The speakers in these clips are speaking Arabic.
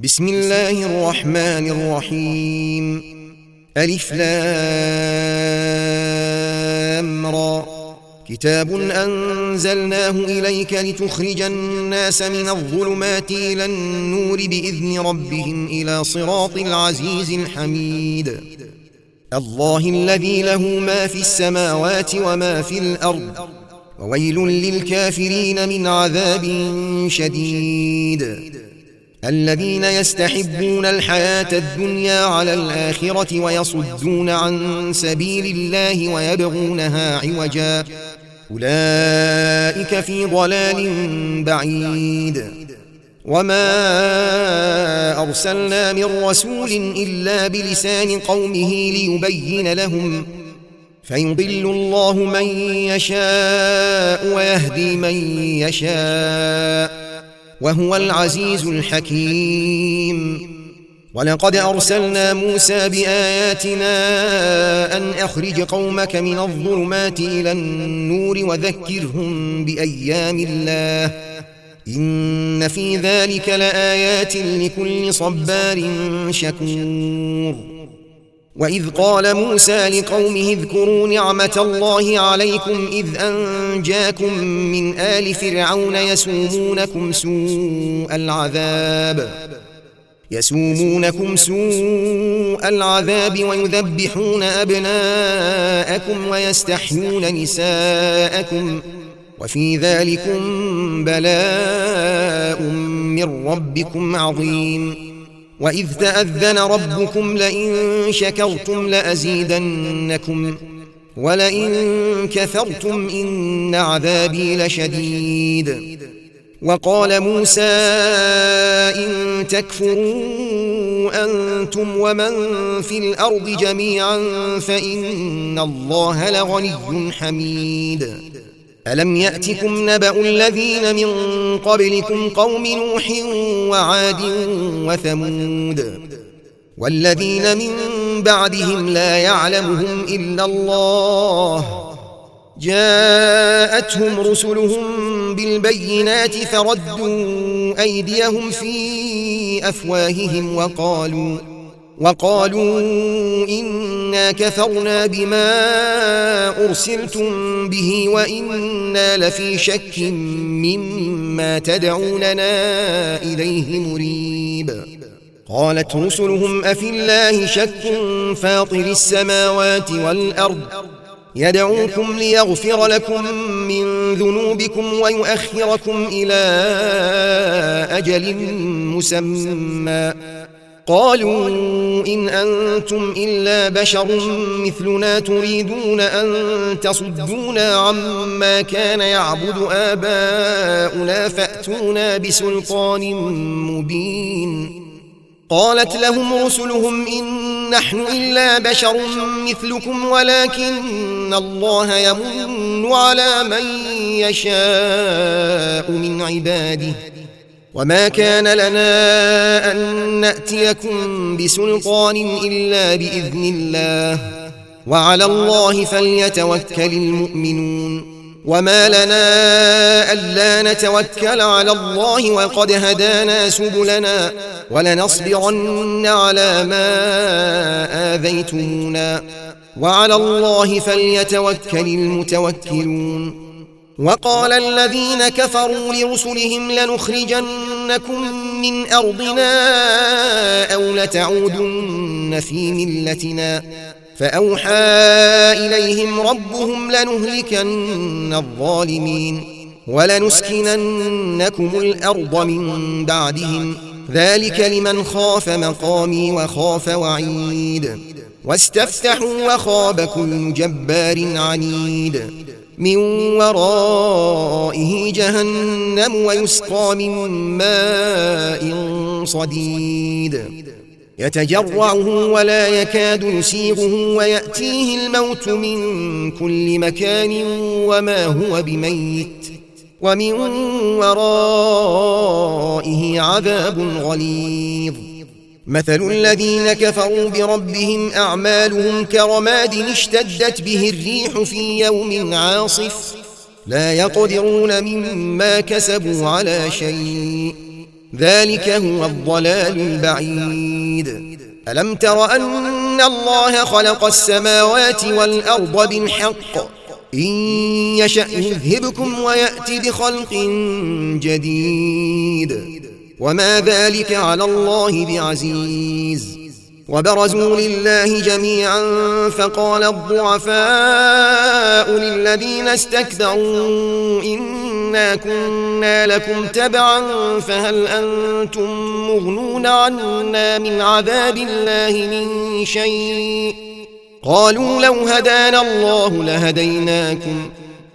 بسم الله الرحمن الرحيم. ألف لام را. كتاب أنزلناه إليك لتخرج الناس من الظلمات إلى النور بإذن ربهم إلى صراط العزيز الحميد. الله الذي له ما في السماوات وما في الأرض، وويل للكافرين من عذاب شديد. الذين يستحبون الحياة الدنيا على الآخرة ويصدون عن سبيل الله ويبغونها عوجا، أولئك في ضلال بعيد. وما أرسلنا من رسول إلا بلسان قومه ليبين لهم، فيضل الله من يشاء ويهدي من يشاء، وهو العزيز الحكيم. ولقد أرسلنا موسى بآياتنا أن أخرج قومك من الظلمات إلى النور وذكرهم بأيام الله، إن في ذلك لآيات لكل صبار شكور. وإذ قال موسى لقومه اذكروا نعمة الله عليكم إذ أنجاكم من آل فرعون يسومونكم سوء العذاب ويذبحون أبناءكم ويستحيون نساءكم، وفي ذلكم بلاء من ربكم عظيم. وإذ تأذن ربكم لئن شكرتم لأزيدنكم ولئن كفرتم إن عذابي لشديد. وقال موسى إن تكفروا أنتم ومن في الأرض جميعا فإن الله لغني حميد. ألم يأتكم نبأ الذين من قبلكم قوم نوح وعاد وثمود والذين من بعدهم لا يعلمهم إلا الله، جاءتهم رسلهم بالبينات فردوا أيديهم في أفواههم وقالوا إنا كفرنا بما أرسلتم به وإنا لفي شك مما تدعوننا إليه مريب. قالت رسلهم أفي الله شك فاطر السماوات والأرض يدعوكم ليغفر لكم من ذنوبكم ويؤخركم إلى أجل مسمى، قالوا إن أنتم إلا بشر مثلنا تريدون أن تصدونا عما كان يعبد آباؤنا فأتونا بسلطان مبين. قالت لهم رسلهم إن نحن إلا بشر مثلكم ولكن الله يمن على من يشاء من عباده، وما كان لنا أن نأتيكم بسلطان إلا بإذن الله، وعلى الله فليتوكل المؤمنون. وما لنا ألا نتوكل على الله وقد هدانا سبلنا ولنصبرن على ما آذيتمونا، وعلى الله فليتوكل المتوكلون. وقال الذين كفروا لرسلهم لنخرجنكم من أرضنا أو لتعودن في ملتنا، فأوحى إليهم ربهم لنهلكن الظالمين ولنسكننكم الأرض من بعدهم، ذلك لمن خاف مقامي وخاف وعيد. واستفتحوا وخاب كل جبار عنيد، من ورائه جهنم ويسقى من ماء صديد يتجرعه ولا يكاد يسيغه ويأتيه الموت من كل مكان وما هو بميت، ومن ورائه عذاب غليظ. مثل الذين كفروا بربهم أعمالهم كرماد اشتدت به الريح في يوم عاصف لا يقدرون مما كسبوا على شيء ذلك هو الضلال البعيد. ألم تر أن الله خلق السماوات والأرض بالحق إن يشأ يذهبكم ويأتي بخلق جديد وما ذلك على الله بعزيز. وبرزوا لله جميعا فقال الضعفاء للذين استكبروا إنا كنا لكم تبعا فهل أنتم مغنون عنا من عذاب الله من شيء قالوا لو هدانا الله لهديناكم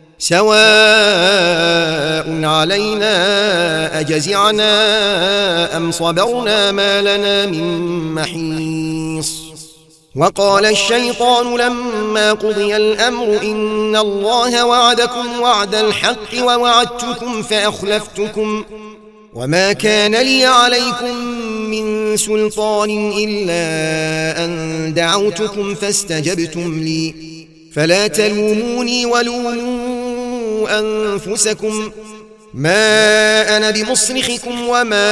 سواء علينا أجزعنا أم صبرنا ما لنا من محيص. وقال الشيطان لما قضي الأمر إن الله وعدكم وعد الحق ووعدتكم فأخلفتكم وما كان لي عليكم من سلطان إلا أن دعوتكم فاستجبتم لي فلا تلوموني ولوموا أنفسكم ما أنا بمصرخكم وما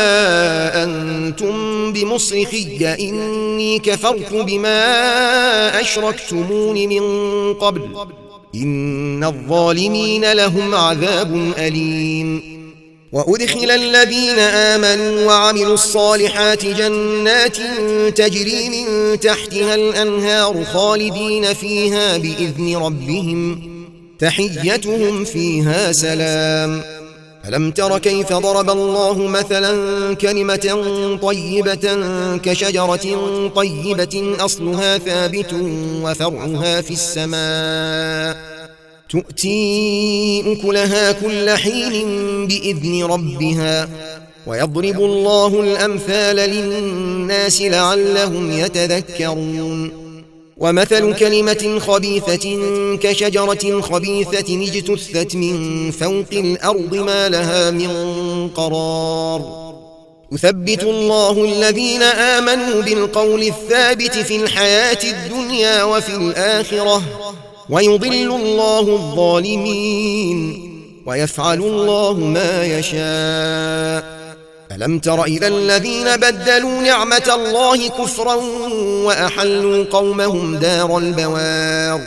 أنتم بمصرخي إني كفرت بما أشركتمون من قبل إن الظالمين لهم عذاب أليم. وأدخل الذين آمنوا وعملوا الصالحات جنات تجري من تحتها الأنهار خالدين فيها بإذن ربهم تحيتهم فيها سلام. ألم تر كيف ضرب الله مثلا كلمة طيبة كشجرة طيبة أصلها ثابت وفرعها في السماء تؤتي أكلها كل حين بإذن ربها ويضرب الله الأمثال للناس لعلهم يتذكرون. ومثل كلمة خبيثة كشجرة خبيثة اجتثت من فوق الأرض ما لها من قرار يثبت الله الذين آمنوا بالقول الثابت في الحياة الدنيا وفي الآخرة ويضل الله الظالمين ويفعل الله ما يشاء. ألم تر إلى الذين بدلوا نعمة الله كفرا وأحلوا قومهم دار البوار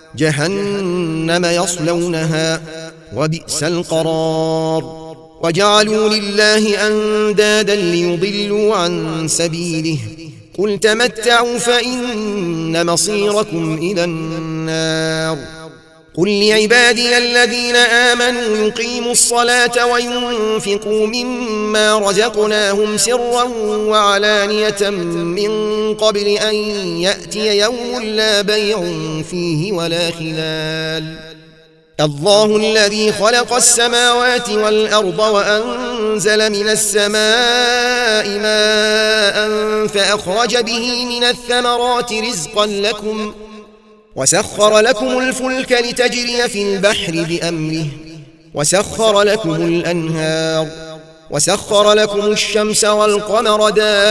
جهنم يصلونها وبئس القرار وجعلوا لله أندادا ليضلوا عن سبيله قل تمتعوا فإن مصيركم إلى النار. قل لعبادي الذين آمنوا يقيموا الصلاة وينفقوا مما رزقناهم سرا وعلانية من قبل أن يأتي يوم لا بيع فيه ولا خلال. الله الذي خلق السماوات والأرض وأنزل من السماء ماء فأخرج به من الثمرات رزقا لكم وسخر لكم الفلك لتجري في البحر بأمره وسخر لكم الأنهار وسخر لكم الشمس والقمر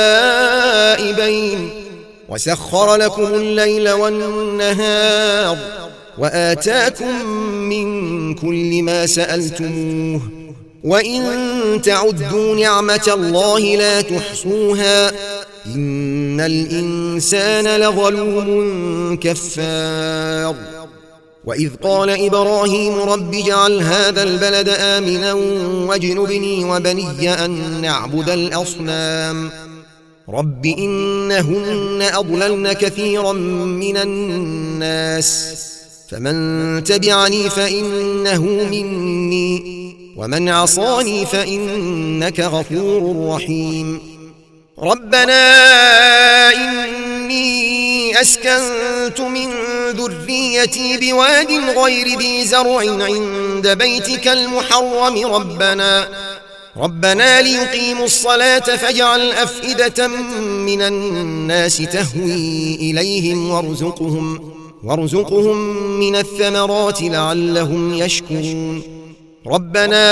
دائبين وسخر لكم الليل والنهار وآتاكم من كل ما سألتموه وإن تعدوا نعمة الله لا تحصوها إن الإنسان لظلوم كفار. وإذ قال إبراهيم رب اجعل هذا البلد آمنا واجنبني وبني أن نعبد الأصنام رب إنهن أضللن كثيرا من الناس فمن تبعني فإنه مني ومن عصاني فإنك غفور رحيم. ربنا إني أسكنت من ذريتي بواد غير ذي زرع عند بيتك المحرم ربنا ليقيموا الصلاة فاجعل أفئدة من الناس تهوي إليهم وارزقهم من الثمرات لعلهم يشكرون. ربنا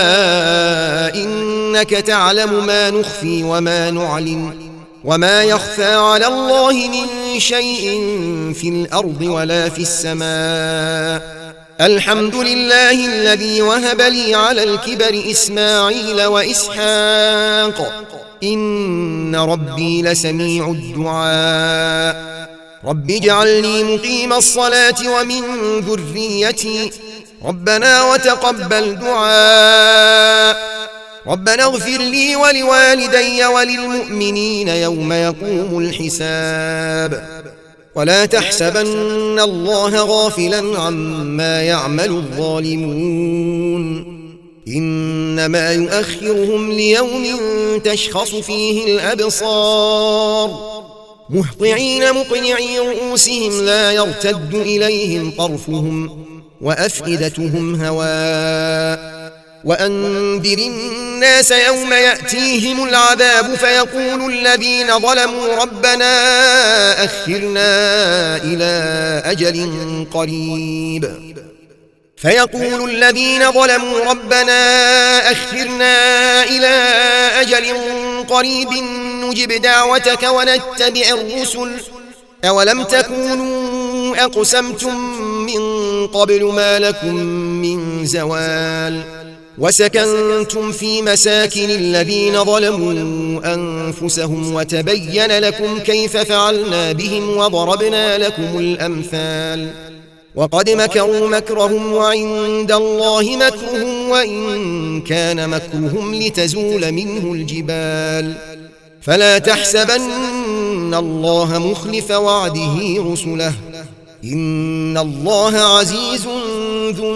إنك تعلم ما نخفي وما نعلن وما يخفى على الله من شيء في الأرض ولا في السماء الحمد لله الذي وهب لي على الكبر إسماعيل وإسحاق إن ربي لسميع الدعاء رب اجعلني مقيم الصلاة ومن ذريتي ربنا وتقبل دعاء ربنا اغفر لي ولوالدي وللمؤمنين يوم يقوم الحساب ولا تحسبن الله غافلا عما يعمل الظالمون إنما يؤخرهم ليوم تشخص فيه الأبصار مهطعين مقنعي رؤوسهم لا يرتد إليهم طرفهم وأفئدتهم هواء وأنذر الناس يوم يأتيهم العذاب فيقول الذين ظلموا ربنا أخرنا إلى أجل قريب نجب دعوتك ونتبع الرسل أولم تكونوا أقسمتم من قبل ما لكم من زوال وسكنتم في مساكن الذين ظلموا أنفسهم وتبين لكم كيف فعلنا بهم وضربنا لكم الأمثال وقد مكروا مكرهم وعند الله مكرهم وإن كان مكرهم لتزول منه الجبال فلا تحسبن الله مخلف وعده رسله إن الله عزيز ذو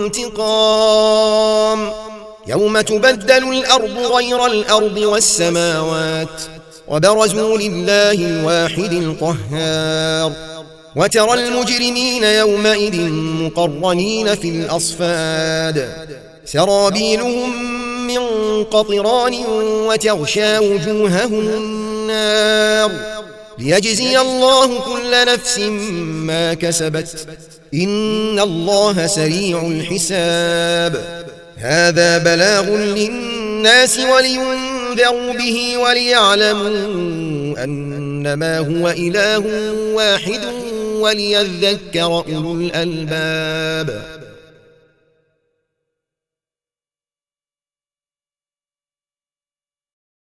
انتقام يوم تبدل الأرض غير الأرض والسماوات وبرزوا لله الواحد القهار وترى المجرمين يومئذ مقرنين في الأصفاد سرابيلهم من قطران وتغشى وجوههم النار ليجزي الله كل نفس ما كسبت إن الله سريع الحساب هذا بلاغ للناس ولينذروا به وليعلموا أنما هو إله واحد وليذكر أولو الألباب